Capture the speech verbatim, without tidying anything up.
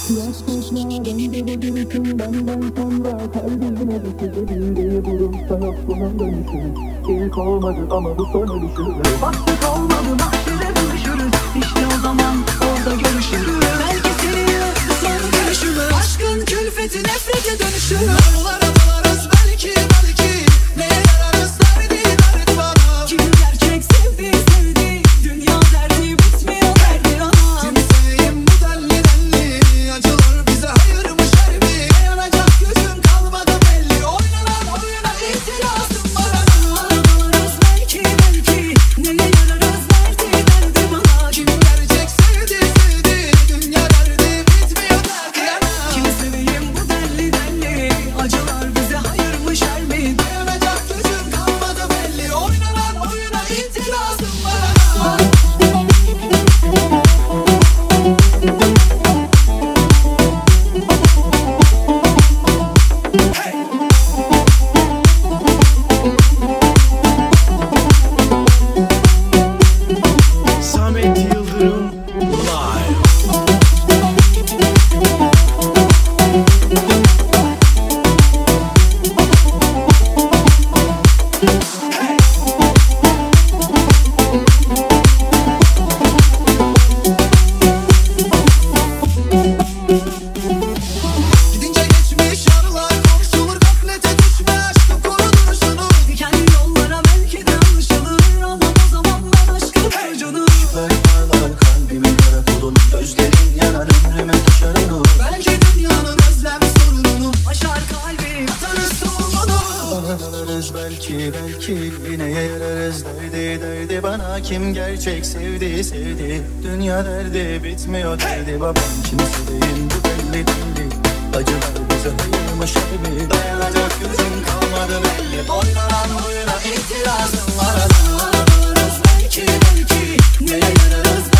Yaklaşma bende bu duruşun benden sonra kalbime düşür. Bildiği vurursa yok bunun dönüşü. İlk olmadı ama bu son ölüşü. Baktık olmadı mahşere buluşuruz. İşte o zaman orada görüşürüz. Belki seninle son görüşümüz aşkın külfeti nefrete dönüşür. Dağlara dalarız belki belki. Neye yararız derdi derdi bana. Kim gerçek sevdi sevdi. Dünya derdi bitmiyor derdi ana. Kim seveyim bu delli delli. Acılar bize hayır mı şer mi? Dayanacak gücüm kalmadı belli. Oynanan oyuna itirazım var ana. Dalarız belki belki. Neye yararız derdi derdi bana. Kim gerçek sevdi sevdi. Dünya derdi bitmiyor derdi ana. Kim seveyim bu delli delli. Acılar bize hayır mı şer mi? Dayanacak gücüm kalmadı belli. Oynanan oyuna itirazım var ana. Samet Yıldırım Live. Gidince geçmiş yarılar konuşulur. Gaflete düşme aşkın koru duruşunu. Dikenli yollara belki de alışılır. Ama o zamanlar aşkın ucunu. Parlar kalbimin kara kolun. Gözlerin yanar ömrüme taşar onu. Belki dünyanın özlem sorununu aşar kalbi atarız solunu. Dalarız belki belki. Neye yararız derdi derdi bana. Kim gerçek sevdi sevdi. Dünya derdi bitmiyor derdi. Babam kim seveyim bu belli belli. Acılar bize hayır mı şer mi? Dayanacak gücüm kalmadı belli. Oynanan oyuna itirazım var ana. Dalarız belki belki. Neye yararız